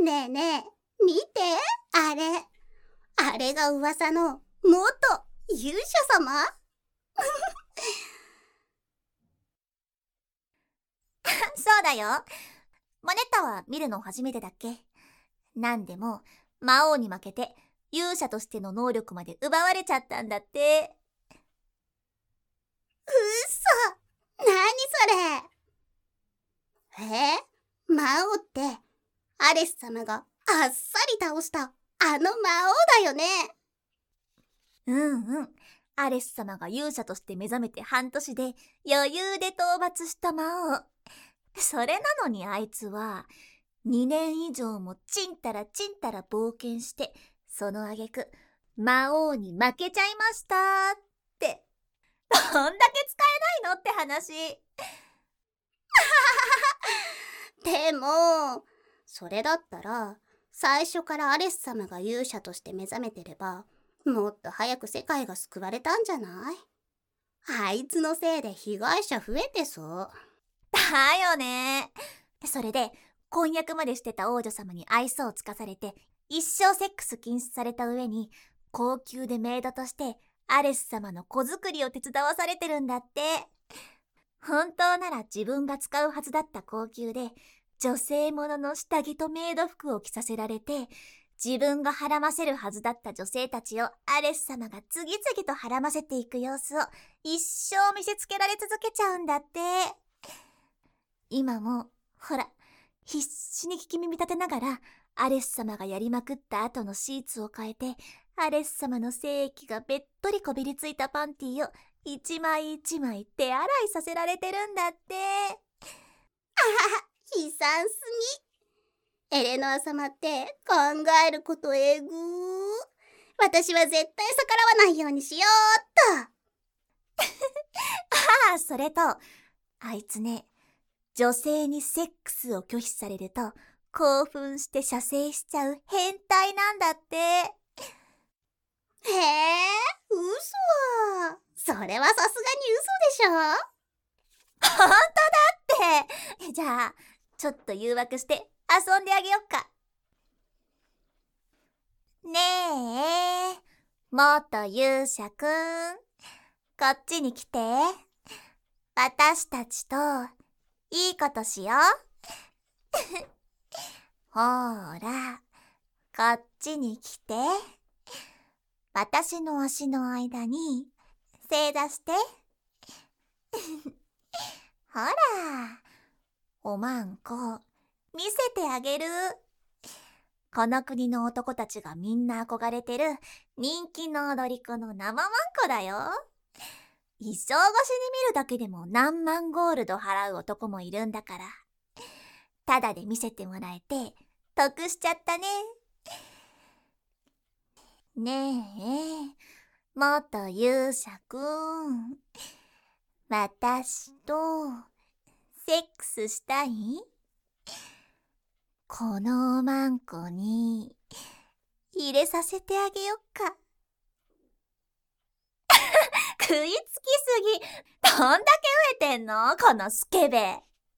ねえねえ、見て、あれ。あれが噂の元勇者様そうだよ。マネッタは見るの初めてだっけ？なんでも魔王に負けて勇者としての能力まで奪われちゃったんだって。 うっそ、なにそれ。魔王ってアレス様があっさり倒したあの魔王だよね。 うん。アレス様が勇者として目覚めて半年で余裕で討伐した魔王。それなのにあいつは2年以上もちんたら冒険して、その挙句魔王に負けちゃいましたって。どんだけ使えないのって話。 でも、それだったら最初からアレス様が勇者として目覚めてれば、もっと早く世界が救われたんじゃない？あいつのせいで被害者増えてそう。 だよね。それで婚約までしてた王女様に愛想をつかされて、一生セックス禁止された上に、高級でメイドとしてアレス様の子作りを手伝わされてるんだって。本当なら自分が使うはずだった高級で女性ものの下着とメイド服を着させられて、自分がはらませるはずだった女性たちをアレス様が次々とはらませていく様子を一生見せつけられ続けちゃうんだって。今もほら、必死に聞き耳立てながらアレス様がやりまくった後のシーツを変えて、アレス様の精液がべっとりこびりついたパンティーを一枚一枚手洗いさせられてるんだって。 悲惨すぎ。エレノア様って考えることえぐー。私は絶対逆らわないようにしようっと。 ああ、それとあいつね、女性にセックスを拒否されると興奮して射精しちゃう変態なんだって。 へえ、嘘。それはさすがに嘘でしょ。 本当だって。じゃあちょっと誘惑して遊んであげよっか。ねえ、元勇者くん、こっちに来て。私たちといいことしよう。ほーら、こっちに来て。私の足の間に正座して。ほら、おまんこ見せてあげる。この国の男たちがみんな憧れてる人気の踊り子の生まんこだよ。一生越しに見るだけでも何万ゴールド払う男もいるんだから、ただで見せてもらえて得しちゃったね。ねえ、元勇者くん、私とセックスしたい？このおまんこに入れさせてあげよっか。食いつきすぎ。どんだけ増えてんのこのスケベ。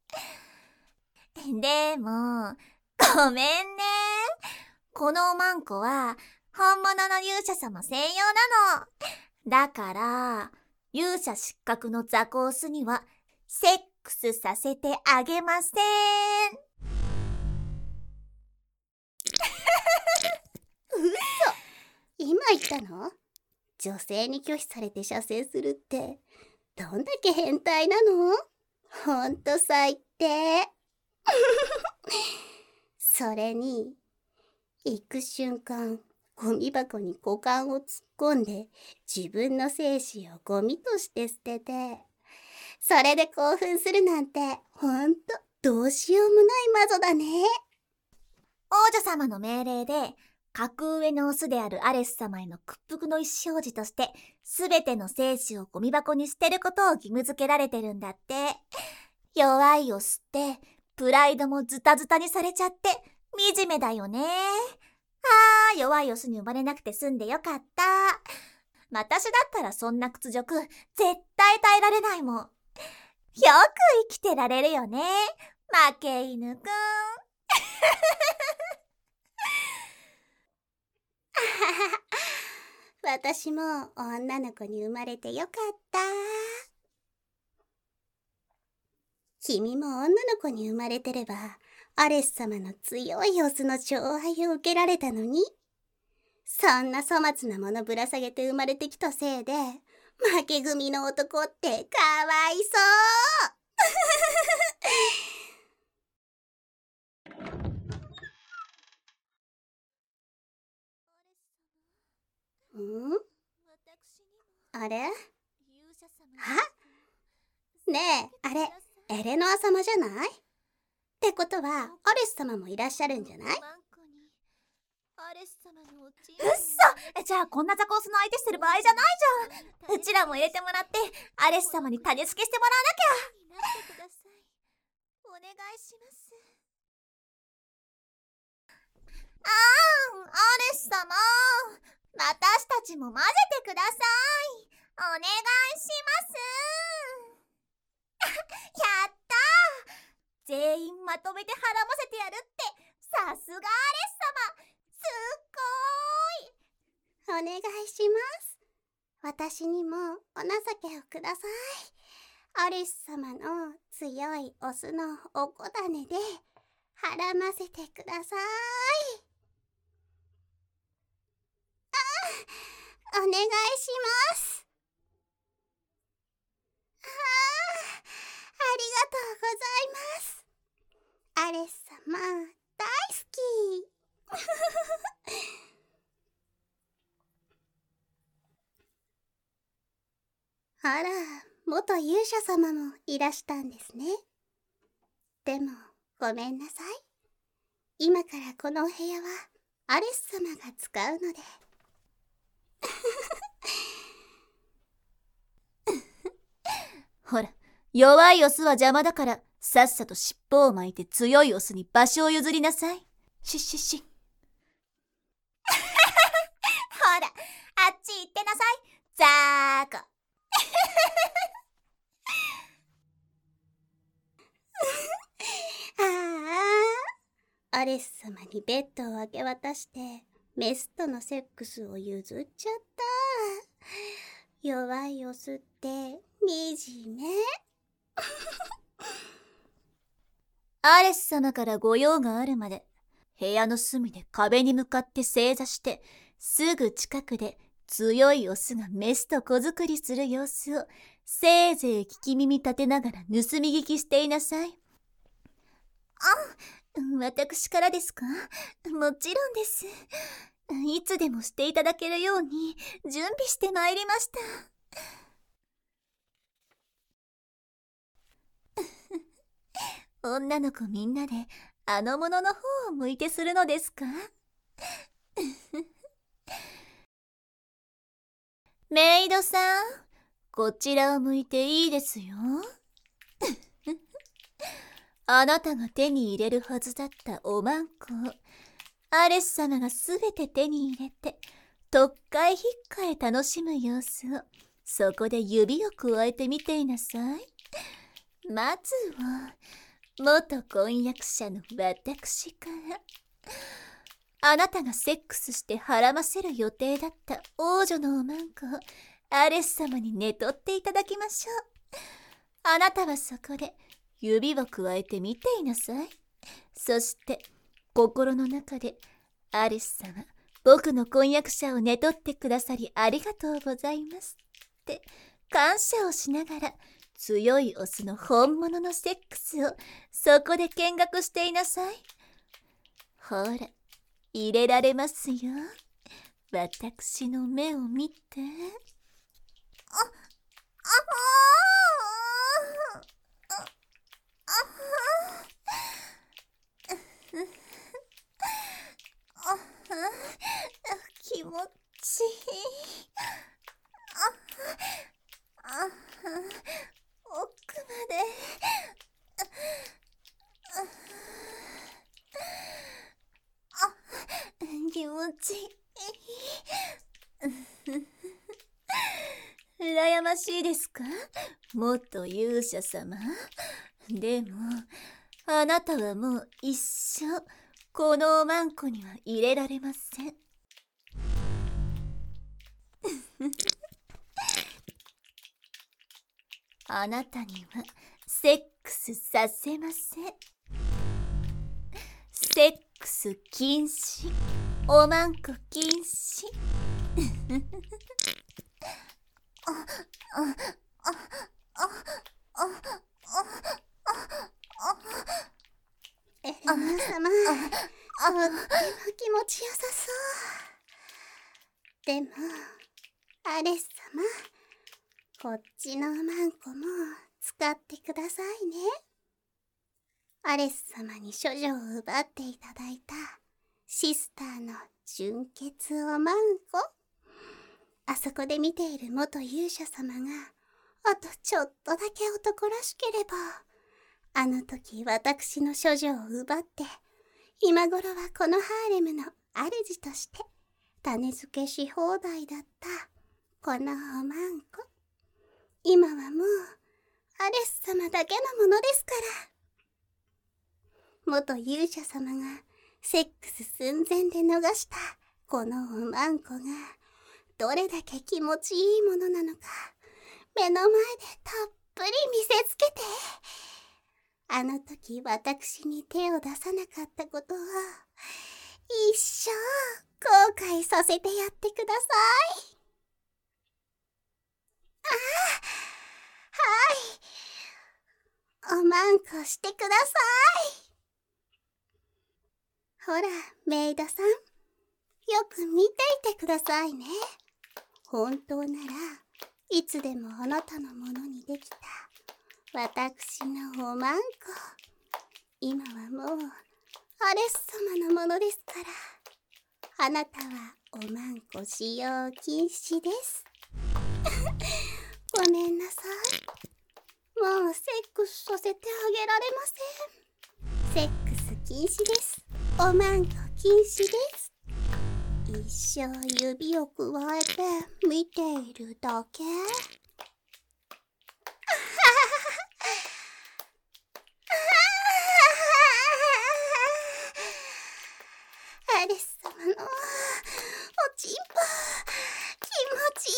でもごめんね。このおまんこは本物の勇者様専用なの。だから勇者失格のザコースにはセックスさせてあげません。 嘘。今言ったの？女性に拒否されて射精するってどんだけ変態なの？ほんと最低。それに行く瞬間ゴミ箱に股間を突っ込んで自分の精子をゴミとして捨てて、それで興奮するなんてほんとどうしようもない魔女だね。 王女様の命令で格上のオスであるアレス様への屈服の意思表示として、すべての精子をゴミ箱に捨てることを義務付けられてるんだって。弱いオスってプライドもズタズタにされちゃって惨めだよね。弱いオスに生まれなくて済んでよかった。私だったらそんな屈辱絶対耐えられないもん。よく生きてられるよね、負け犬くん。 私も女の子に生まれてよかった。君も女の子に生まれてれば、アレス様の強いオスの寵愛を受けられたのに。そんな粗末なものぶら下げて生まれてきたせいで、負け組の男ってかわいそう。あれ？ねえ、あれ、エレノア様じゃない？ってことは、アレス様もいらっしゃるんじゃない？ うっそ！じゃあこんな雑魚オスの相手してる場合じゃないじゃん。うちらも入れてもらって、アレス様に種付けしてもらわなきゃ。お願いします。アレス様、私たちも混ぜてください。お願いします。やったー！全員まとめて絡ませてやるって、さすがアレス様、すっごーい。 お願いします。私にもお情けをください。アレス様の強いオスのおこだねで絡ませてください。お願いします。ありがとうございます。アレス様、大好き。あら、元勇者様もいらしたんですね。でも、ごめんなさい。今からこのお部屋はアレス様が使うので。 ほら、弱いオスは邪魔だから、さっさと尻尾を巻いて強いオスに場所を譲りなさい。しっしっし。ほら、あっち行ってなさい、ザーコ。 アレス様にベッドを明け渡して、メスとのセックスを譲っちゃった。弱いオスって惨め。 アレス様から御用があるまで、部屋の隅で壁に向かって正座して、すぐ近くで強いオスがメスと子作りする様子をせいぜい聞き耳立てながら盗み聞きしていなさい。私からですか？もちろんです。いつでもしていただけるように準備してまいりました。女の子みんなであのものの方を向いてするのですか？メイドさん、こちらを向いていいですよ。あなたが手に入れるはずだったおまんこをアレス様がすべて手に入れて、特会引っかえ楽しむ様子をそこで指を加えてみていなさい。まずは元婚約者の私から。あなたがセックスして孕ませる予定だった王女のおまんこをアレス様に寝取っていただきましょう。あなたはそこで指を加えてみていなさい。そして心の中で、アレス様、僕の婚約者を寝取ってくださりありがとうございますって感謝をしながら、強いオスの本物のセックスをそこで見学していなさい。ほら、入れられますよ。私の目を見て。気持ちいい。奥まで。気持ちいい。羨ましいですか？元勇者様。でも、あなたはもう一生このおまんこには入れられません。 あなたにはセックスさせません。セックス禁止。おまんこ禁止。 エレナ様、とっても気持ちよさそう。でも、アレス様、こっちのおまんこも使ってくださいね。アレス様に処女を奪っていただいたシスターの純血おまんこ。あそこで見ている元勇者様があとちょっとだけ男らしければ、あの時私の処女を奪って今頃はこのハーレムの主として種付けし放題だったこのおまんこ。今はもうアレス様だけのものですから。元勇者様がセックス寸前で逃したこのおまんこがどれだけ気持ちいいものなのか、目の前でたっぷり見せつけて。あの時私に手を出さなかったことを一生後悔させてやってください。はい、おまんこしてください。ほら、メイドさん、よく見ていてくださいね。本当ならいつでもあなたのものにできた私のおまんこ。今はもうアレス様のものですから、あなたはおまんこ使用禁止です。ごめんなさい。もうセックスさせてあげられません。セックス禁止です。おまんこ禁止です。一生指をくわえて見ているだけ。アレス様のおちんぽ気持ちい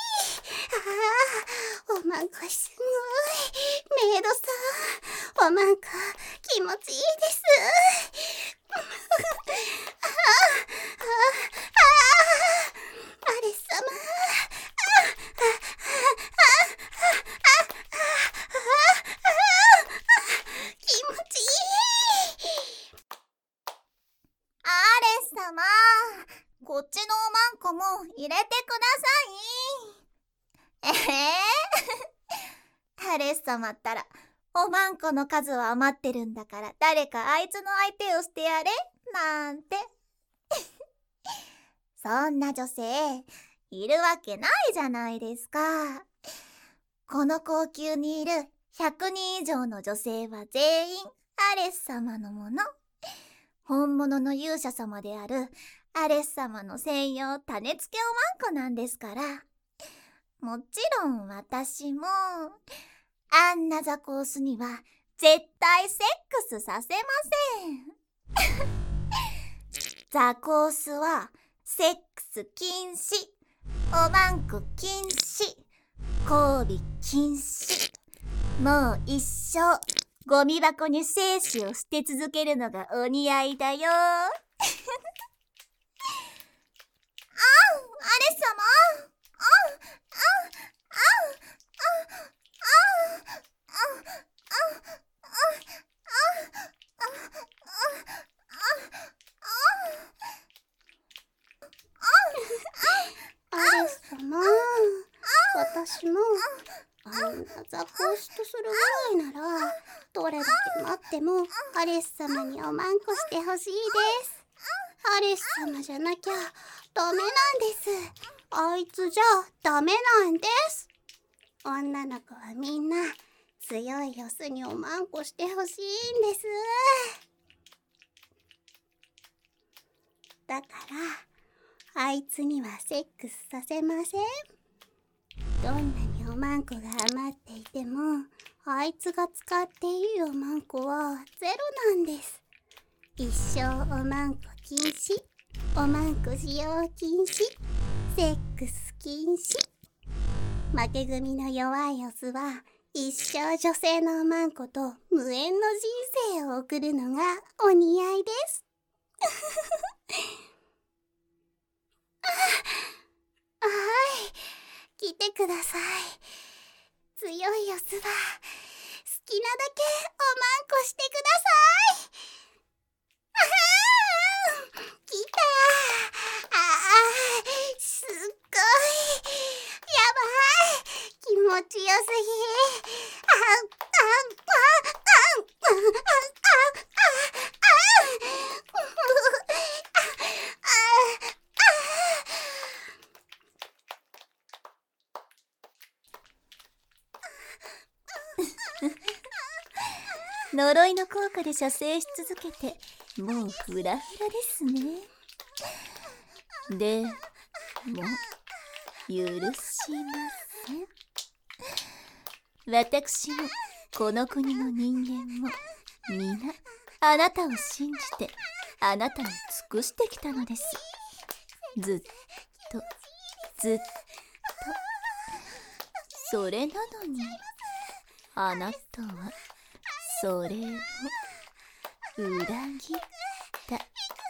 い。おまんこすごい。メイドさん、おまんこ気持ちいいです。アレス様、気持ちいい。 アレス様、こっちのおまんこも入れてください。アレス様ったらおまんこの数は余ってるんだから、誰かあいつの相手をしてやれなんて。そんな女性いるわけないじゃないですか。この高級にいる100人以上の女性は全員アレス様のもの。本物の勇者様であるアレス様の専用種付けおまんこなんですから。もちろん私もあんな雑魚オスには絶対セックスさせません。雑魚オスはセックス禁止、おまんこ禁止、交尾禁止。もう一生ゴミ箱に精子を捨て続けるのがお似合いだよ。アレス様、 アレス様、私もあんな雑魚しとするぐらいならどれだけ待ってもアレス様におまんこしてほしいです。アレス様じゃなきゃダメなんです。あいつじゃダメなんです。女の子はみんな強いオスにおまんこしてほしいんです。だからあいつにはセックスさせません。どんなにおまんこが余っていてもあいつが使っていいおまんこはゼロなんです。一生おまんこ禁止、おまんこ使用禁止、 セックス禁止。負け組の弱いオスは一生女性のおまんこと無縁の人生を送るのがお似合いです。はい、来てください。強いオスは好きなだけおまんこしてください。来た。すっごい。やばい。気持ちよすぎ。 呪いの効果で射精し続けてもうフラフラですね。でも許しません。私もこの国の人間も皆あなたを信じてあなたに尽くしてきたのです。ずっとずっと。それなのにあなたはそれを裏切った。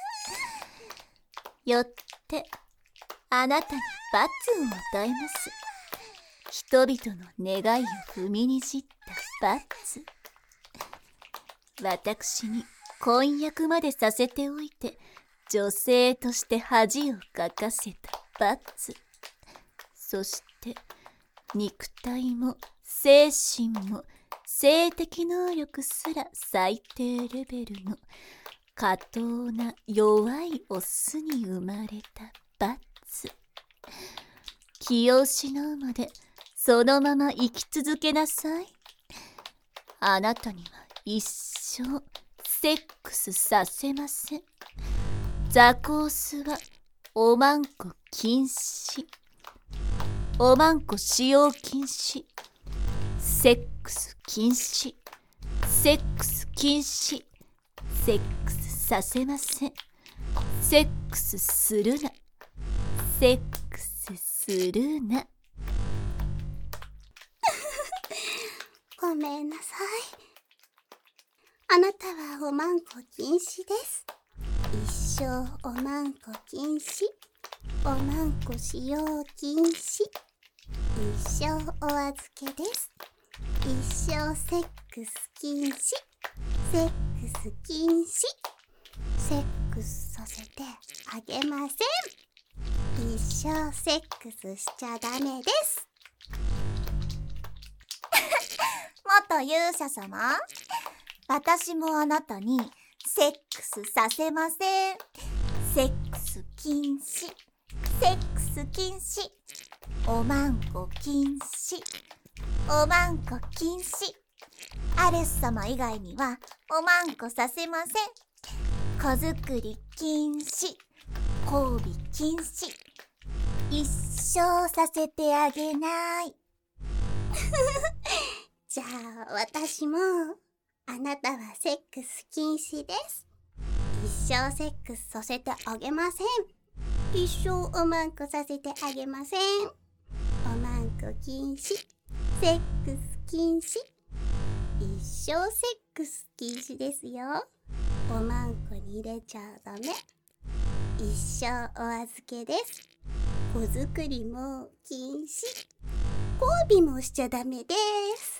よってあなたに罰を与えます。人々の願いを踏みにじった罰。私に婚約までさせておいて女性として恥をかかせた罰。そして肉体も精神も性的能力すら最低レベルの下等な弱いオスに生まれた罰。気を失うまでそのまま生き続けなさい。あなたには一生セックスさせません。ザコースはおまんこ禁止。おまんこ使用禁止。セックス禁止。セックス禁止。セックスさせません。セックスするな。セックスするな。 ごめんなさい。あなたはおまんこ禁止です。一生おまんこ禁止。おまんこ使用禁止。一生お預けです。一生セックス禁止。セックス禁止。セックスさせてあげません。一生セックスしちゃダメです。 元勇者様、私もあなたにセックスさせません。セックス禁止。セックス禁止。おまんこ禁止。おまんこ禁止。アレス様以外にはおまんこさせません。子作り禁止。交尾禁止。一生させてあげない。 じゃあ私もあなたはセックス禁止です。一生セックスさせてあげません。一生おまんこさせてあげません。おまんこ禁止。セックス禁止。一生セックス禁止ですよ。おまんこに入れちゃダメ。一生お預けです。子作りも禁止。交尾もしちゃダメです。